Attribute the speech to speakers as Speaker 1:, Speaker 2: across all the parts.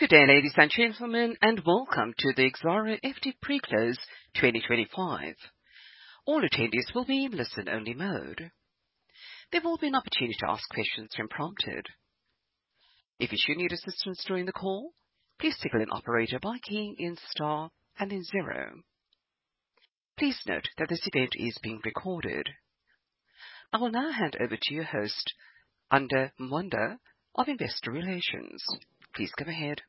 Speaker 1: Good day, ladies and gentlemen, and welcome to the Exxaro FD Pre-Close 2025. All attendees will be in listen-only mode. There will be an opportunity to ask questions when prompted. If you should need assistance during the call, please signal an operator by keying in star and then 0. Please note that this event is being recorded. I will now hand over to your host, Anda Mwanda of Investor Relations. Please go ahead.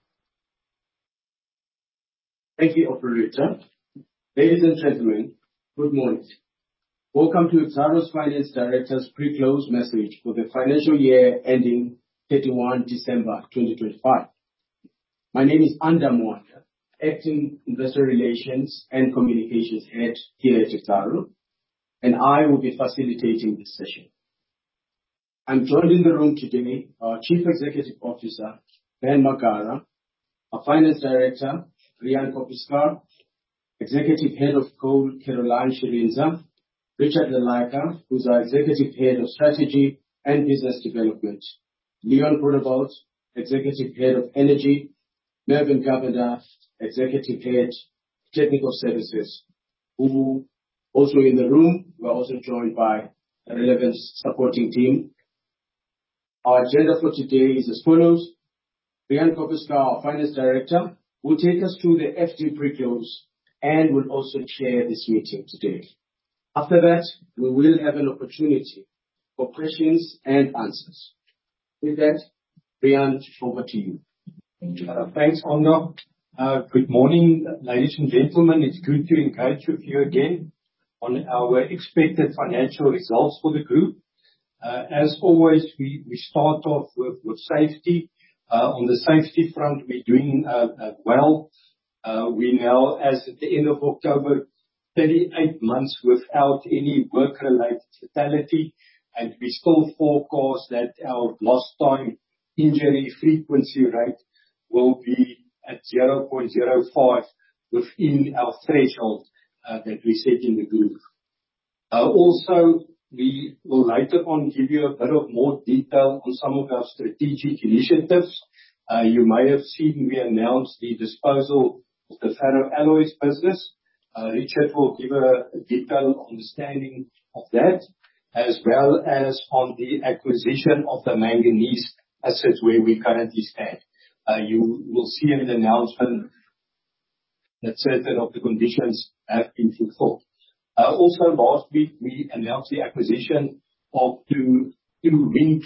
Speaker 2: Thank you, operator. Ladies and gentlemen, good morning. Welcome to Exxaro's Finance Director's pre-close message for the financial year ending 31 December 2025. My name is Anda Mwanda, Acting Investor Relations and Communications Head here at Exxaro, and I will be facilitating this session. I'm joined in the room today by our Chief Executive Officer, Ben Magara, our Finance Director, Riaan Koppeschaar, Executive Head of Coal, Caroline Shirindza, Richard Lilleike, who's our Executive Head of Strategy and Business Development, Leon Groenewald, Executive Head of Energy, Mervin Govender, Executive Head, Technical Services, who also in the room. We're also joined by a relevant supporting team. Our agenda for today is as follows. Riaan Koppeschaar, our Finance Director, will take us through the FD pre-close and will also chair this meeting today. After that, we will have an opportunity for questions and answers. With that, Riaan, over to you.
Speaker 3: Thanks, Anda. Good morning, ladies and gentlemen. It's good to engage with you again on our expected financial results for the group. As always, we start off with safety. On the safety front, we're doing well. We now, as at the end of October, 38 months without any work-related fatality, and we still forecast that our lost time injury frequency rate will be at 0.05 within our threshold that we set in the group. Also, we will later on give you a bit of more detail on some of our strategic initiatives. You may have seen we announced the disposal of the ferroalloys business. Richard will give a detailed understanding of that, as well as on the acquisition of the manganese assets where we currently stand. You will see in the announcement that certain of the conditions have been fulfilled. Also, last week, we announced the acquisition of two wind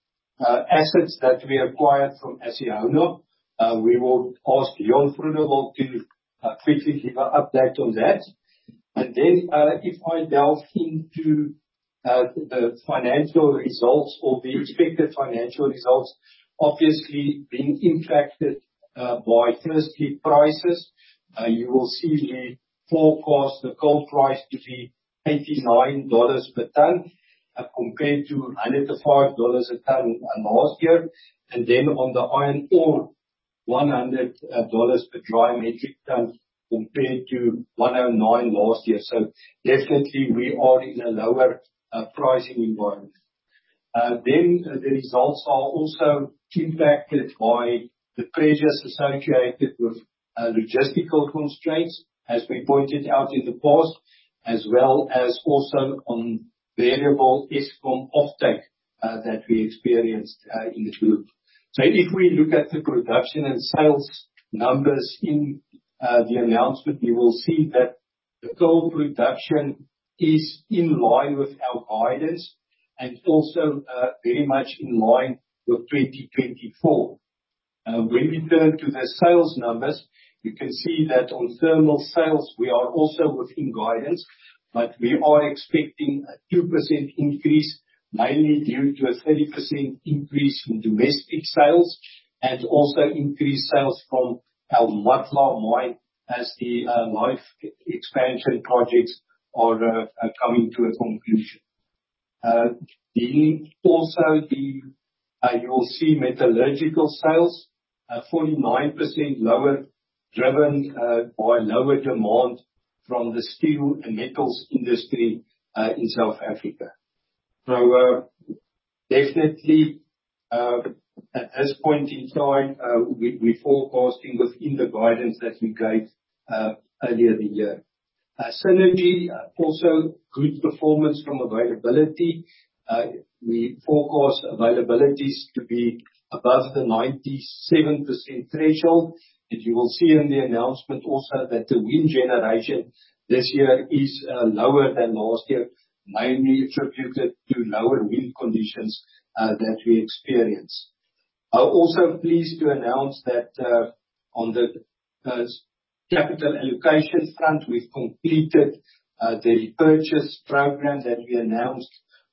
Speaker 3: assets that we acquired from Acciona. We will ask Leon Groenewald to quickly give an update on that. And then, if I delve into the financial results or the expected financial results, obviously being impacted by firstly prices, you will see the forecast the coal price to be $89 per ton compared to $105 a ton last year. And then on the iron ore, $100 per dry metric ton compared to $109 last year. So definitely we are in a lower pricing environment. Then the results are also impacted by the pressures associated with logistical constraints, as we pointed out in the past, as well as also on variable Eskom offtake that we experienced in the group. So if we look at the production and sales numbers in the announcement, you will see that the coal production is in line with our guidance and also very much in line with 2024. When we turn to the sales numbers, you can see that on thermal sales, we are also within guidance, but we are expecting a 2% increase, mainly due to a 30% increase in domestic sales and also increased sales from our Matla mine as the life expansion projects are coming to a conclusion. You will see metallurgical sales 49% lower, driven by lower demand from the steel and metals industry in South Africa. So definitely At this point in time, we're forecasting within the guidance that we gave earlier the year. Synergy, also good performance from availability. We forecast availabilities to be above the 97% threshold. And you will see in the announcement also that the wind generation this year is lower than last year, mainly attributed to lower wind conditions that we experienced. I'm also pleased to announce that on the capital allocation front, we've completed the repurchase program that we announced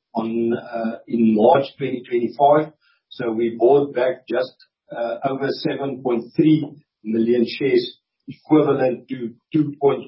Speaker 3: in March 2025. So we bought back just over 7.3 million shares, equivalent to 2.12%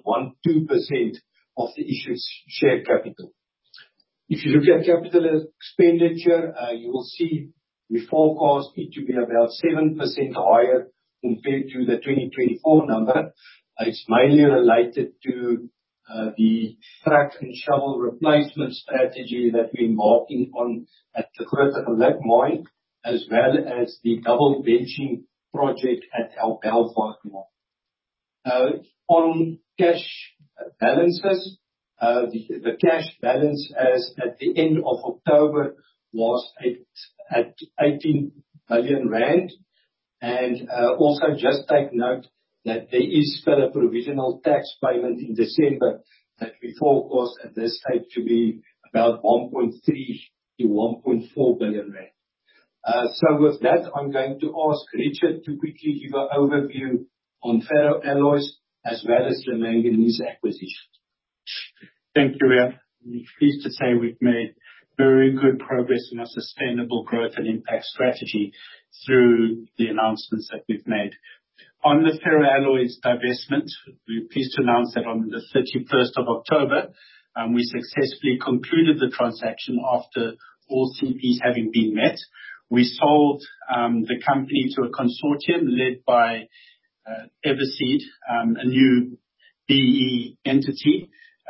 Speaker 3: of the issued share capital. If you look at capital expenditure, you will see we forecast it to be about 7% higher compared to the 2024 number. It's mainly related to the truck and shovel replacement strategy that we're embarking on at the Grootegeluk mine, as well as the double benching project at our Belfast mine. On cash balances, the cash balance as at the end of October was at 18 billion rand. And also just take note that there is still a provisional tax payment in December that we forecast at this stage to be about 1.3 to 1.4 billion rand. So with that, I'm going to ask Richard to quickly give an overview on ferroalloys as well as the manganese acquisition.
Speaker 4: Thank you, Riaan. I'm pleased to say we've made very good progress in our sustainable growth and impact strategy through the announcements that we've made. On the ferroalloys divestment, we're pleased to announce that on the 31st of October, we successfully concluded the transaction after all CPs having been met. We sold the company to a consortium led by Everseed, a new BE entity,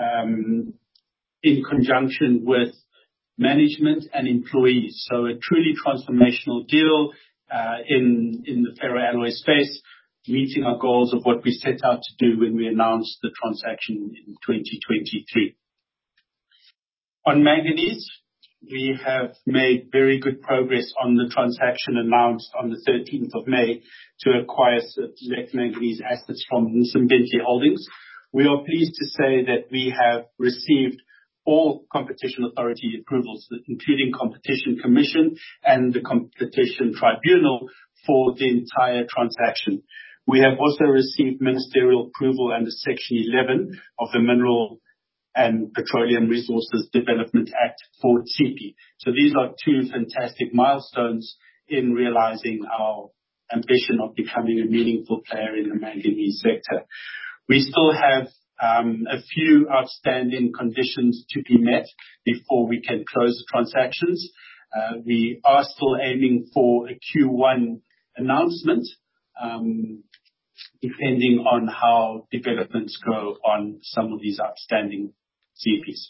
Speaker 4: in conjunction with management and employees. So a truly transformational deal in the ferroalloy space, meeting our goals of what we set out to do when we announced the transaction in 2023. On manganese, we have made very good progress on the transaction announced on the 13th of May to acquire select manganese assets from Ntsimbintle Holdings. We are pleased to say that we have received all competition authority approvals, including Competition Commission and the Competition Tribunal, for the entire transaction. We have also received ministerial approval under Section 11 of the Mineral and Petroleum Resources Development Act for CP. So these are two fantastic milestones in realizing our ambition of becoming a meaningful player in the manganese sector. We still have a few outstanding conditions to be met before we can close the transactions. We are still aiming for a Q1 announcement, depending on how developments go on some of these outstanding CPs.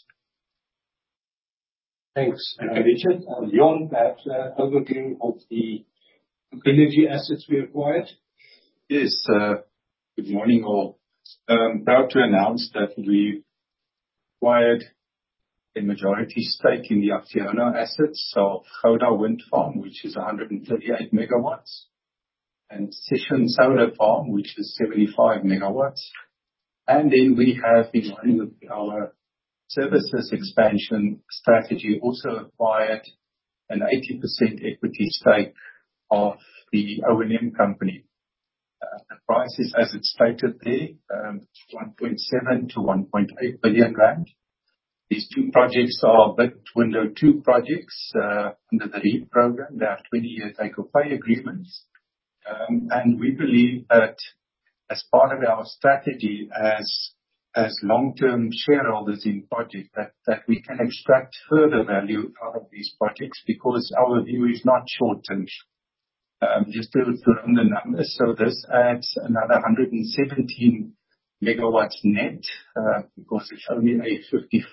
Speaker 3: Thanks, Richard. Leon, perhaps an overview of the energy assets we acquired.
Speaker 5: Yes, good morning all. Proud to announce that we acquired a majority stake in the Acciona assets of Gouda Wind Farm, which is 138 megawatts, and Sishen Solar Farm, which is 75 megawatts. And then we have, in line with our services expansion strategy, also acquired an 80% equity stake of the O&M company. The price is, as it's stated there, 1.7 to 1.8 billion rand. These two projects are bid window 2 projects under the REAP program. They have 20-year take-or-pay agreements. And we believe that as part of our strategy as long-term shareholders in projects, that we can extract further value out of these projects, because our view is not short-term. Just to run the numbers, so this adds another 117 megawatts net, because it's only a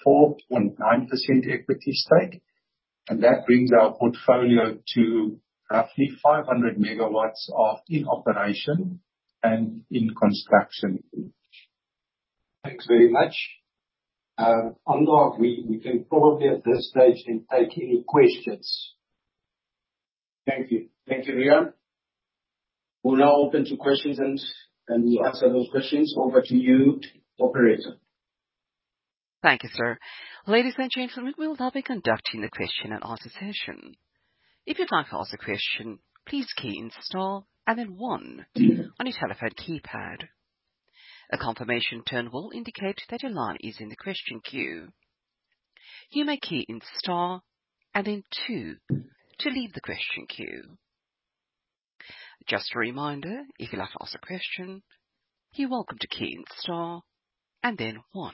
Speaker 5: 54.9% equity stake. And that brings our portfolio to roughly 500 megawatts are in operation and in construction.
Speaker 3: Thanks very much. Anurag, we can probably at this stage then take any questions.
Speaker 2: Thank you. Thank you, Riaan. We'll now open to questions and we'll answer those questions. Over to you, operator.
Speaker 1: Thank you, sir. Ladies and gentlemen, we will now be conducting the question and answer session. If you'd like to ask a question, please key in star and then 1 on your telephone keypad. A confirmation tone will indicate that your line is in the question queue. You may key in star and then 2 to leave the question queue. Just a reminder, if you'd like to ask a question, you're welcome to key in star and then 1.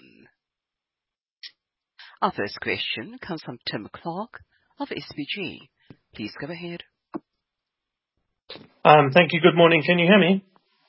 Speaker 1: Our first question comes from Tim Clark of SBG. Please go ahead.
Speaker 6: Thank you. Good morning. Can you hear me?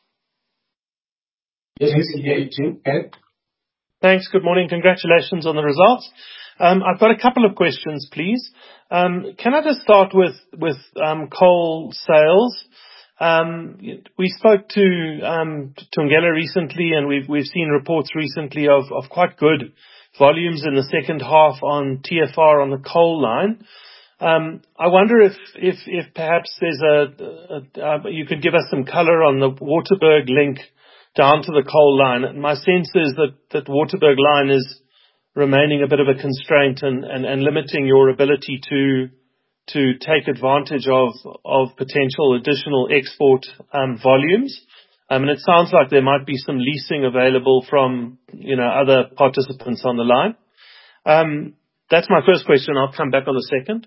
Speaker 2: Yes, we can hear you, Tim. Okay.
Speaker 6: Thanks. Good morning. Congratulations on the results. I've got a couple of questions, please. Can I just start with coal sales? We spoke to Thungela recently, and we've seen reports recently of quite good volumes in the second half on TFR on the coal line. I wonder if perhaps you could give us some color on the Waterberg link down to the coal line. My sense is that Waterberg line is remaining a bit of a constraint and limiting your ability to take advantage of potential additional export volumes. And it sounds like there might be some leasing available from other participants on the line. That's my first question. I'll come back on the second.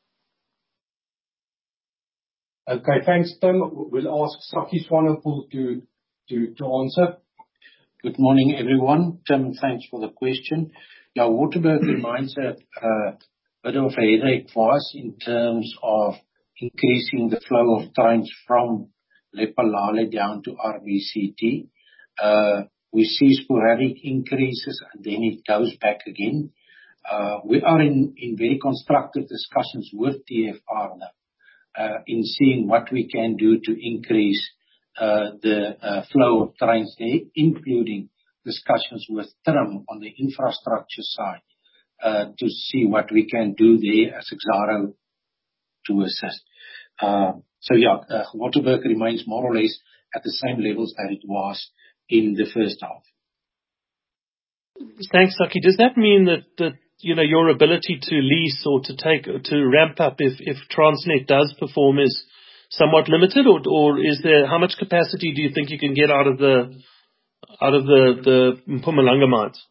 Speaker 3: Okay, thanks, Tim. We'll ask Sakkie Swanepoel to answer.
Speaker 7: Good morning, everyone. Tim, thanks for the question. Yeah, Waterberg remains a bit of a headache for us in terms of increasing the flow of trains from Lephalale down to RBCT. We see sporadic increases and then it goes back again. We are in very constructive discussions with TFR now, in seeing what we can do to increase the flow of trains there, including discussions with TRIM on the infrastructure side, to see what we can do there as Exxaro to assist. So yeah, Waterberg remains more or less at the same levels that it was in the first half.
Speaker 6: Thanks, Sakkie. Does that mean that your ability to lease or to ramp up if Transnet does perform is somewhat limited, or is there, how much capacity do you think you can get out of the Mpumalanga mines?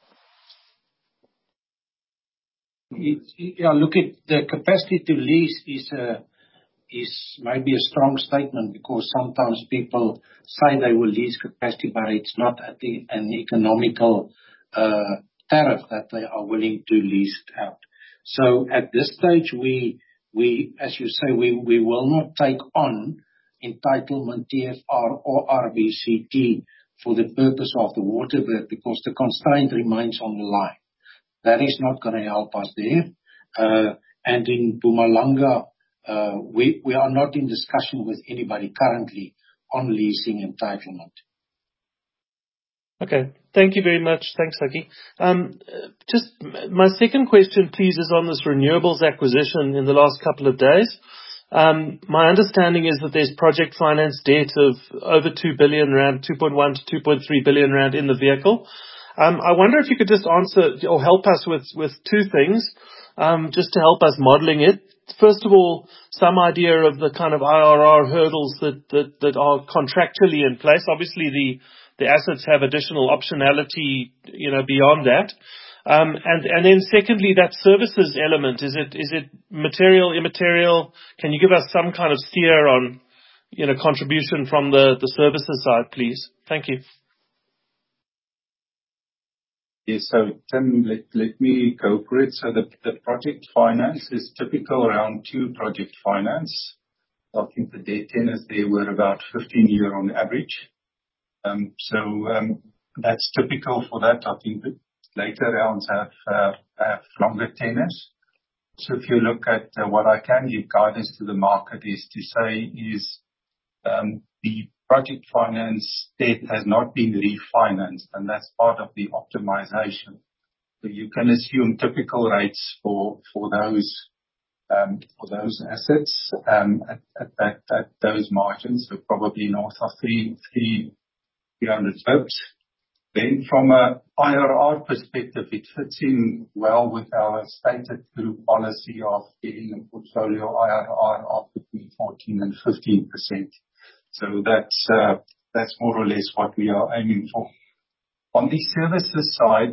Speaker 7: Yeah, look, at the capacity to lease is maybe a strong statement, because sometimes people say they will lease capacity, but it's not at an economical tariff that they are willing to lease it out. So at this stage, we as you say, we will not take on entitlement TFR or RBCT for the purpose of the Waterberg, because the constraint remains on the line. That is not going to help us there. And in Mpumalanga, we are not in discussion with anybody currently on leasing entitlement.
Speaker 6: Okay. Thank you very much. Thanks, Sakkie. Just my second question, please, is on this renewables acquisition in the last couple of days. My understanding is that there's project finance debt of over 2 billion rand, 2.1 to 2.3 billion rand in the vehicle. I wonder if you could just answer or help us with two things, just to help us modeling it. First of all, some idea of the kind of IRR hurdles that are contractually in place. Obviously, the assets have additional optionality, beyond that. And then secondly, that services element, is it material, immaterial? Can you give us some kind of steer on, contribution from the services side, please? Thank you.
Speaker 5: Yes, so Tim, let me go for it. So the project finance is typical around 2 project finance. I think the debt tenors there were about 15 years on average. That's typical for that. I think the later rounds have longer tenors. So if you look at what I can give guidance to the market is to say the project finance debt has not been refinanced, and that's part of the optimization. So you can assume typical rates for those assets at those margins, so probably north of 300 pips. Then from a IRR perspective, it fits in well with our stated group policy of getting a portfolio IRR of between 14 and 15%. So that's more or less what we are aiming for. On the services side,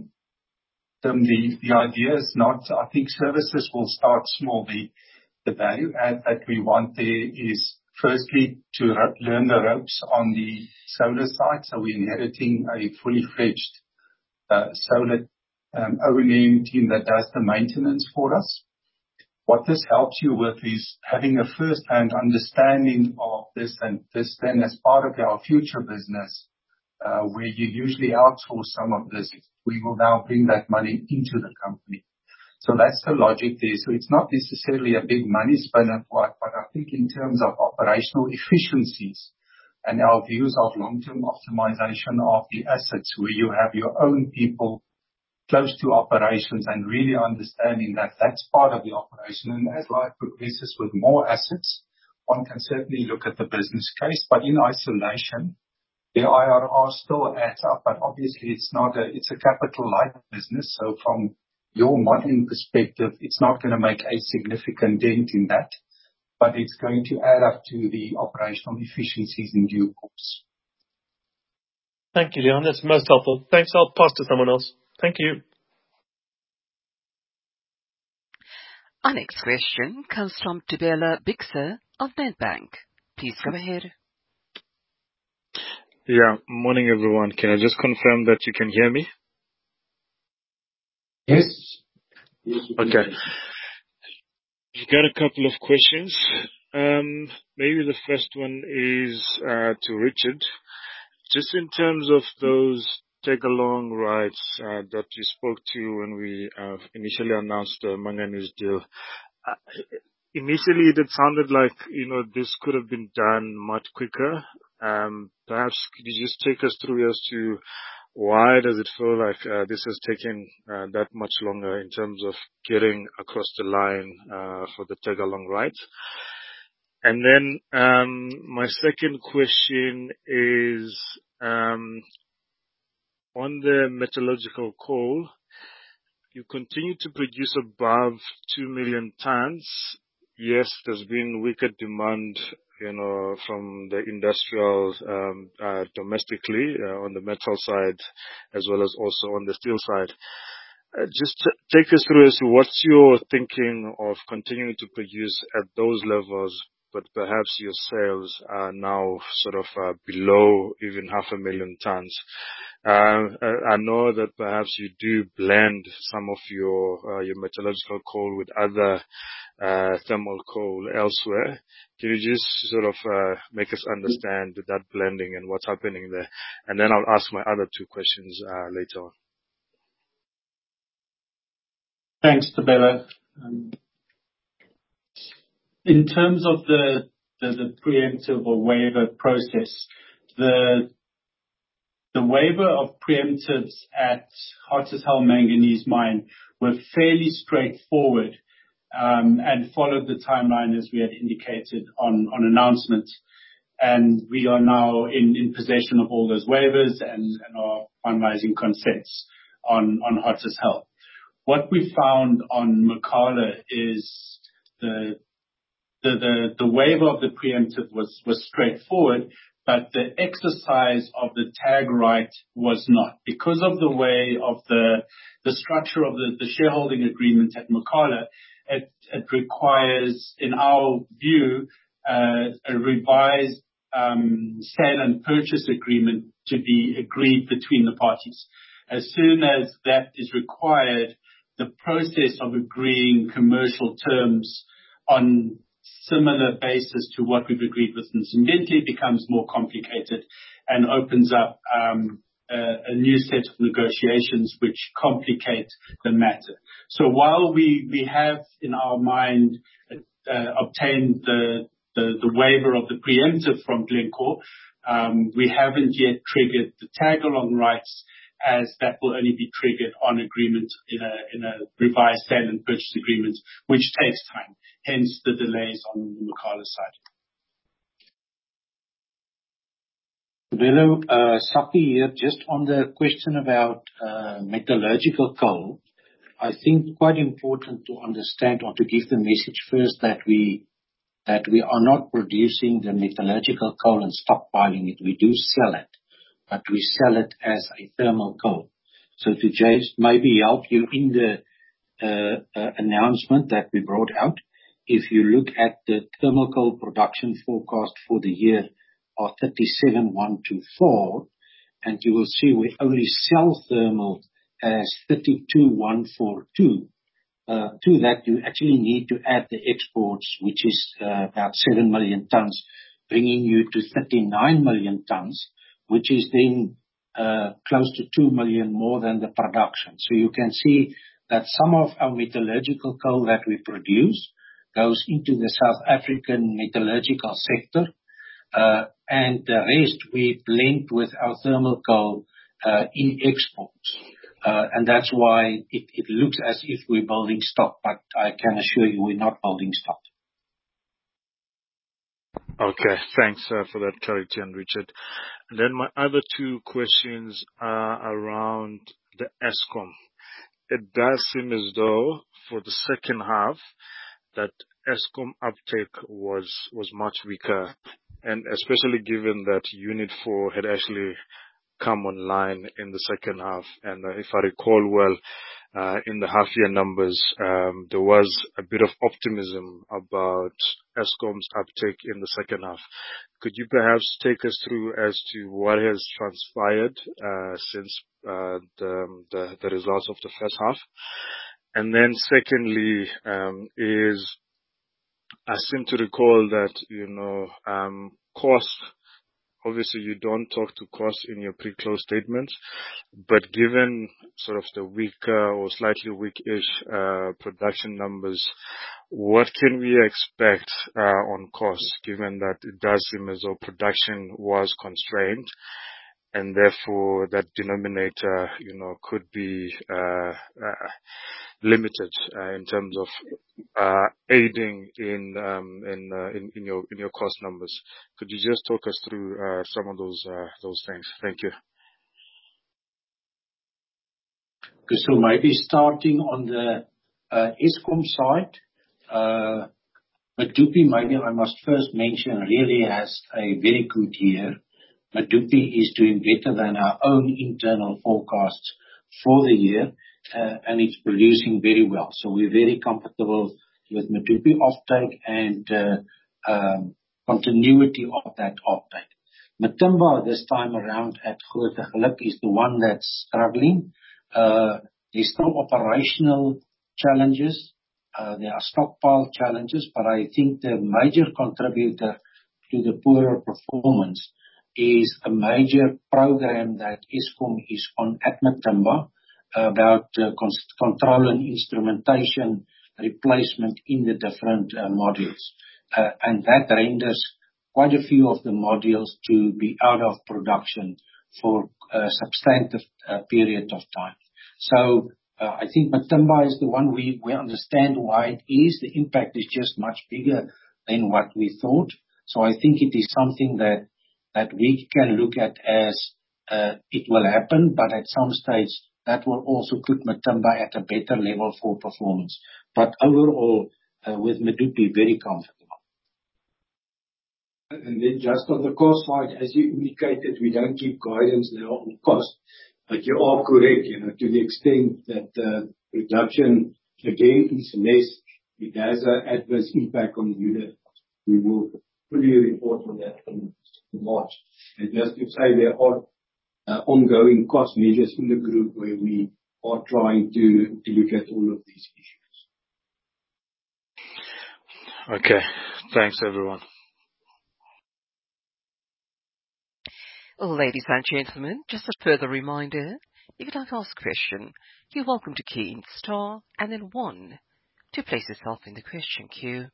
Speaker 5: the idea is not, I think services will start small. The value add that we want there is firstly to learn the ropes on the solar side. So we're inheriting a fully fledged solar O&M team that does the maintenance for us. What this helps you with is having a first-hand understanding of this, and this then as part of our future business, where you usually outsource some of this, we will now bring that money into the company. So that's the logic there. So it's not necessarily a big money spinner, but I think in terms of operational efficiencies and our views of long-term optimization of the assets, where you have your own people close to operations and really understanding that that's part of the operation. And as life progresses with more assets, one can certainly look at the business case, but in isolation, the IRR still adds up, but obviously it's a capital light business. So from your modeling perspective, it's not going to make a significant dent in that, but it's going to add up to the operational efficiencies in due course.
Speaker 6: Thank you, Leon. That's most helpful. Thanks. I'll pass to someone else. Thank you.
Speaker 1: Our next question comes from Tubela Bixer of Nedbank. Please go ahead.
Speaker 8: Yeah, morning everyone. Can I just confirm that you can hear me?
Speaker 2: Yes.
Speaker 8: Okay. I've got a couple of questions. Maybe the first one is to Richard. Just in terms of those tag-along rights that you spoke to when we initially announced the Manganese deal. Initially, it sounded like, this could have been done much quicker. Perhaps could you just take us through as to why does it feel like this has taken that much longer in terms of getting across the line for the tag-along rights? And then my second question is on the metallurgical coal. You continue to produce above 2 million tons. Yes, there's been weaker demand, from the industrials domestically on the metal side, as well as also on the steel side. Just take us through as to what's your thinking of continuing to produce at those levels, but perhaps your sales are now sort of below even 500,000 tons. I know that perhaps you do blend some of your metallurgical coal with other thermal coal elsewhere. Can you just sort of make us understand that blending and what's happening there? And then I'll ask my other two questions later on.
Speaker 4: Thanks, Tubela. In terms of the preemptive or waiver process, the waiver of preemptives at Hotazel Hell Manganese Mine were fairly straightforward and followed the timeline as we had indicated on announcement. And we are now in possession of all those waivers and are finalizing consents on Hotazel Hell. What we found on Mokala is the waiver of the preemptive was straightforward, but the exercise of the tag right was not. Because of the way of the structure of the shareholding agreement at Mokala, it requires, in our view, a revised sale and purchase agreement to be agreed between the parties. As soon as that is required, the process of agreeing commercial terms on similar basis to what we've agreed with Ntsimbintle becomes more complicated and opens up a new set of negotiations which complicate the matter. So while we have in our mind obtained the waiver of the preemptive from Glencore, we haven't yet triggered the tag-along rights, as that will only be triggered on agreement in a revised sale and purchase agreement, which takes time, hence the delays on the Mokala side.
Speaker 7: Bello, Saki here, just on the question about metallurgical coal, I think quite important to understand or to give the message first that we are not producing the metallurgical coal and stockpiling it. We do sell it, but we sell it as a thermal coal. So to just maybe help you in the announcement that we brought out, if you look at the thermal coal production forecast for the year of 37,124, and you will see we only sell thermal as 32,142. To that, you actually need to add the exports, which is about 7 million tons, bringing you to 39 million tons, which is then close to 2 million more than the production. So you can see that some of our metallurgical coal that we produce goes into the South African metallurgical sector, and the rest we blend with our thermal coal in exports. And that's why it looks as if we're building stock, but I can assure you we're not building stock.
Speaker 8: Okay, thanks for that clarity, and Richard. And then my other two questions are around the Eskom. It does seem as though for the second half that Eskom uptake was much weaker, and especially given that Unit 4 had actually come online in the second half. And if I recall well, in the half-year numbers, there was a bit of optimism about Eskom's uptake in the second half. Could you perhaps take us through as to what has transpired since the results of the first half? And then secondly, is I seem to recall that, cost, obviously you don't talk to cost in your pre-close statements, but given sort of the weaker or slightly weak-ish production numbers, what can we expect on cost, given that it does seem as though production was constrained, and therefore that denominator, could be limited in terms of aiding in your cost numbers. Could you just talk us through some of those things? Thank you.
Speaker 7: So maybe starting on the Eskom side, Medupi, maybe I must first mention, really has a very good year. Medupi is doing better than our own internal forecasts for the year, and it's producing very well. So we're very comfortable with Medupi offtake and continuity of that offtake. Matimba this time around at Grootegeluk is the one that's struggling. There's still operational challenges. There are stockpile challenges, but I think the major contributor to the poorer performance is a major program that Eskom is on at Matimba about control and instrumentation replacement in the different modules. And that renders quite a few of the modules to be out of production for a substantive period of time. So I think Matimba is the one we understand why it is. The impact is just much bigger than what we thought. So I think it is something that we can look at as it will happen, but at some stage that will also put Matimba at a better level for performance. But overall, with Medupi, very comfortable.
Speaker 2: And then just on the cost side, as you indicated, we don't give guidance now on cost, but you are correct, to the extent that the production again is less, it has an adverse impact on the unit. We will fully report on that in March. And just to say, there are ongoing cost measures in the group where we are trying to look at all of these issues.
Speaker 8: Okay, thanks everyone.
Speaker 1: Ladies and gentlemen, just a further reminder, if you'd like to ask a question, you're welcome to key in star and then 1 to place yourself in the question queue.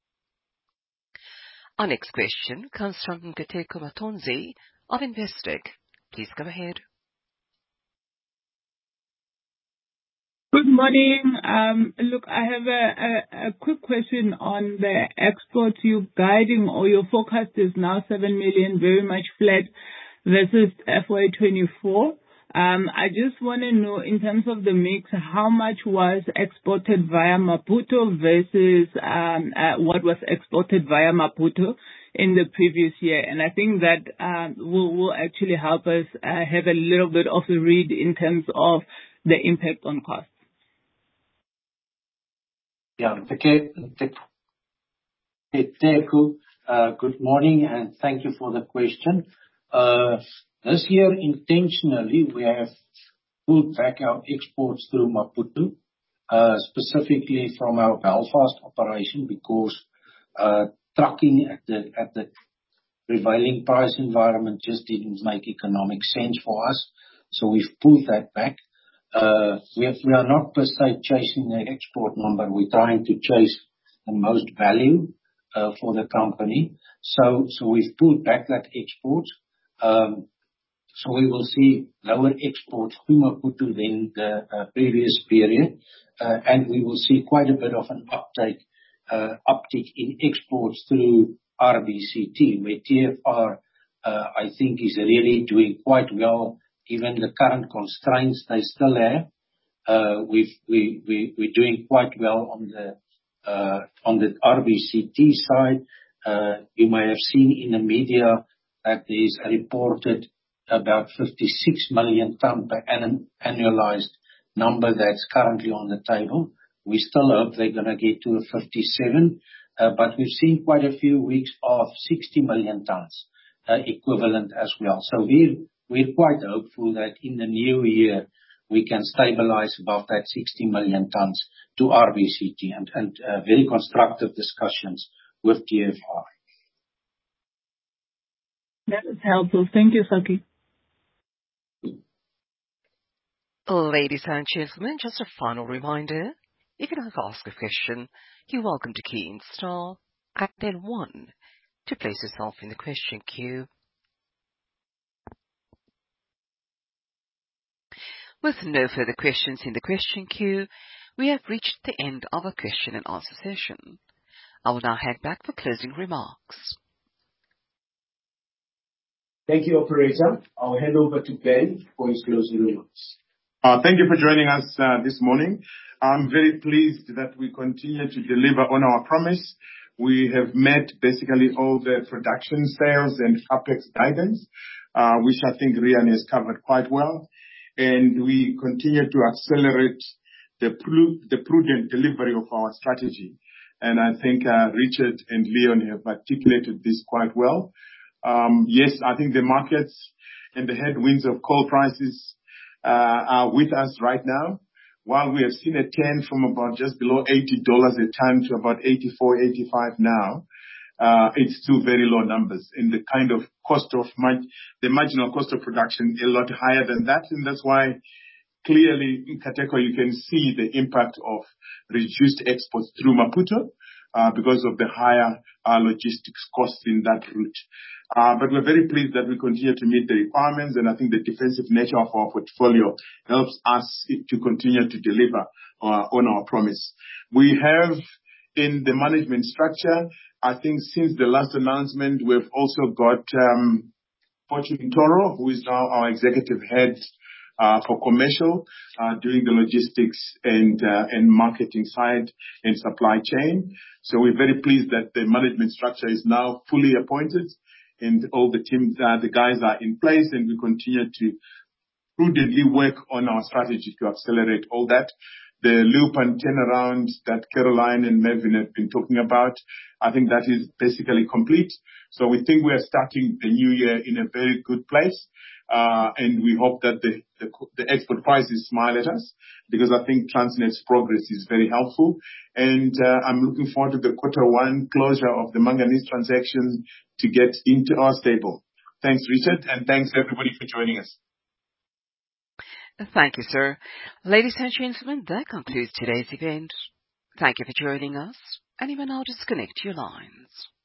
Speaker 1: Our next question comes from Nkateko Mathonsi of Investec. Please go ahead.
Speaker 9: Good morning. Look, I have a quick question on the exports. You're guiding, or your forecast is now 7 million, very much flat versus FY24. I just want to know, in terms of the mix, how much was exported via Maputo versus what was exported via Maputo in the previous year? And I think that will actually help us have a little bit of a read in terms of the impact on costs.
Speaker 7: Yeah, good morning, and thank you for the question. This year, intentionally, we have pulled back our exports through Maputo, specifically from our Belfast operation, because trucking at the prevailing price environment just didn't make economic sense for us. So we've pulled that back. We are not per se chasing the export number. We're trying to chase the most value for the company. So we've pulled back that export. So we will see lower exports to Maputo than the previous period, and we will see quite a bit of an uptick in exports through RBCT, where TFR, I think, is really doing quite well. Given the current constraints they still have, we're doing quite well on the RBCT side. You may have seen in the media that there's a reported about 56 million ton per annum annualized number that's currently on the table. We still hope they're going to get to a 57, but we've seen quite a few weeks of 60 million tons equivalent as well. So we're quite hopeful that in the new year we can stabilize above that 60 million tons to RBCT, and very constructive discussions with TFR.
Speaker 9: That is helpful. Thank you, Saki.
Speaker 1: Ladies and gentlemen, just a final reminder, if you'd like to ask a question, you're welcome to key in star and then 1 to place yourself in the question queue. With no further questions in the question queue, we have reached the end of our question and answer session. I will now hand back for closing remarks.
Speaker 2: Thank you, operator. I'll hand over to Ben for his closing remarks.
Speaker 5: Thank you for joining us this morning. I'm very pleased that we continue to deliver on our promise. We have met basically all the production, sales, and CapEx guidance, which I think Riaan has covered quite well. And we continue to accelerate the prudent delivery of our strategy. And I think Richard and Leon have articulated this quite well. Yes, I think the markets and the headwinds of coal prices are with us right now. While we have seen a turn from about just below $80 a ton to about 84, 85 now, it's still very low numbers. And the kind of the marginal cost of production a lot higher than that. And that's why clearly in Nkateko you can see the impact of reduced exports through Maputo because of the higher logistics costs in that route. But we're very pleased that we continue to meet the requirements, and I think the defensive nature of our portfolio helps us to continue to deliver on our promise. We have in the management structure, I think since the last announcement, we've also got Fortune Toro, who is now our executive head for commercial, doing the logistics and marketing side and supply chain. So we're very pleased that the management structure is now fully appointed and all the teams, the guys are in place, and we continue to prudently work on our strategy to accelerate all that. The loop and turnaround that Caroline and Mervin have been talking about, I think that is basically complete. So we think we are starting the new year in a very good place. And we hope that the export prices smile at us, because I think Transnet's progress is very helpful. And I'm looking forward to the Q1 closure of the manganese transaction to get into our stable. Thanks, Richard, and thanks everybody for joining us.
Speaker 1: Thank you, sir. Ladies and gentlemen, that concludes today's event. Thank you for joining us, and you may now disconnect your lines.